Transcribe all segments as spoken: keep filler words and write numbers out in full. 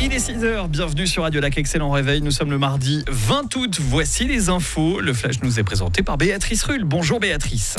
Il est six heures, bienvenue sur Radio Lac, excellent réveil. Nous sommes le mardi vingt août, voici les infos. Le flash nous est présenté par Béatrice Rulle. Bonjour Béatrice.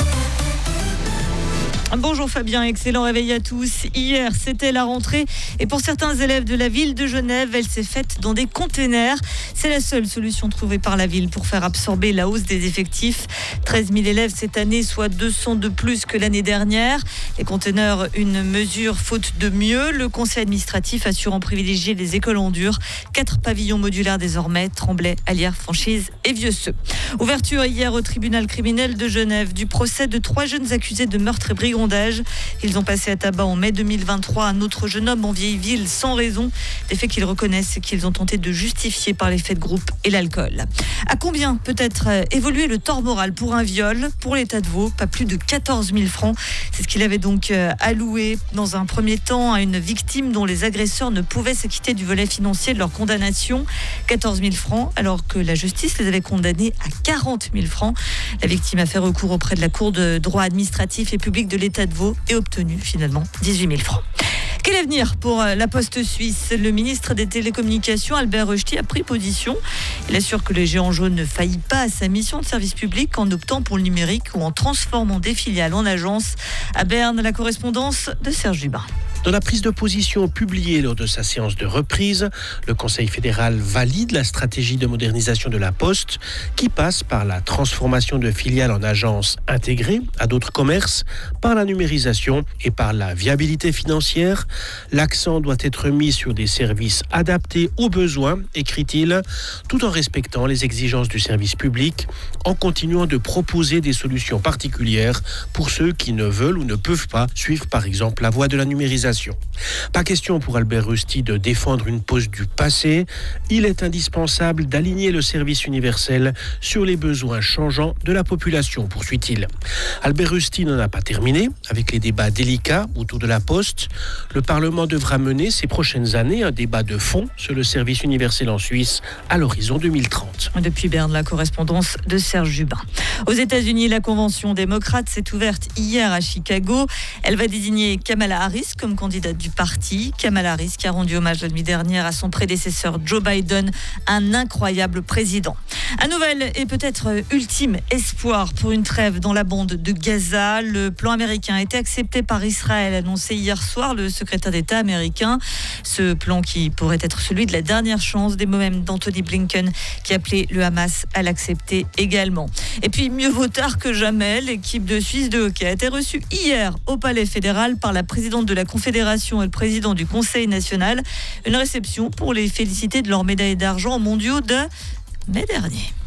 Bonjour Fabien, excellent réveil à tous. Hier, c'était la rentrée et pour certains élèves de la ville de Genève, elle s'est faite dans des containers. C'est la seule solution trouvée par la ville pour faire absorber la hausse des effectifs. treize mille élèves cette année, soit deux cents de plus que l'année dernière. Les containers, une mesure faute de mieux. Le conseil administratif assurant privilégier les écoles en dur. Quatre pavillons modulaires désormais, Tremblay, Allières, Franchise et Vieux-Seux. Ouverture hier au tribunal criminel de Genève du procès de trois jeunes accusés de meurtre et brigandage. Ils ont passé à tabac en mai deux mille vingt-trois un autre jeune homme en vieille ville sans raison. Des faits qu'ils reconnaissent et qu'ils ont tenté de justifier par les faits de groupe et l'alcool. À combien peut être évolué le tort moral pour un viol? Pour l'État de Vaud, pas plus de quatorze mille francs. C'est ce qu'il avait donc alloué dans un premier temps à une victime dont les agresseurs ne pouvaient s'acquitter du volet financier de leur condamnation. quatorze mille francs, alors que la justice les avait condamnés à quarante mille francs. La victime a fait recours auprès de la Cour de droit administratif et public de l'État de Vaud et obtenu finalement dix-huit mille francs. Quel avenir pour la Poste suisse? Le ministre des Télécommunications, Albert Rösti, a pris position. Il assure que le géant jaune ne faillit pas à sa mission de service public en optant pour le numérique ou en transformant des filiales en agences. À Berne, la correspondance de Serge Dubin. Dans la prise de position publiée lors de sa séance de reprise, le Conseil fédéral valide la stratégie de modernisation de la Poste qui passe par la transformation de filiales en agences intégrées à d'autres commerces, par la numérisation et par la viabilité financière. L'accent doit être mis sur des services adaptés aux besoins, écrit-il, tout en respectant les exigences du service public, en continuant de proposer des solutions particulières pour ceux qui ne veulent ou ne peuvent pas suivre par exemple la voie de la numérisation. Pas question pour Albert Rösti de défendre une Poste du passé. Il est indispensable d'aligner le service universel sur les besoins changeants de la population, poursuit-il. Albert Rösti n'en a pas terminé avec les débats délicats autour de la Poste. Le Parlement devra mener ces prochaines années un débat de fond sur le service universel en Suisse à l'horizon deux mille trente. Depuis Berne, la correspondance de Serge Dubin. Aux États-Unis, la convention démocrate s'est ouverte hier à Chicago. Elle va désigner Kamala Harris comme candidate du parti. Kamala Harris qui a rendu hommage la nuit dernière à son prédécesseur Joe Biden, un incroyable président. Un nouvel et peut-être ultime espoir pour une trêve dans la bande de Gaza. Le plan américain a été accepté par Israël, annoncé hier soir le secrétaire d'État américain. Ce plan qui pourrait être celui de la dernière chance, des mots même d'Anthony Blinken qui appelait le Hamas à l'accepter également. Et puis mieux vaut tard que jamais, l'équipe de Suisse de hockey a été reçue hier au Palais fédéral par la présidente de la Confédération et le président du Conseil national. Une réception pour les féliciter de leur médaille d'argent aux mondiaux de mai dernier.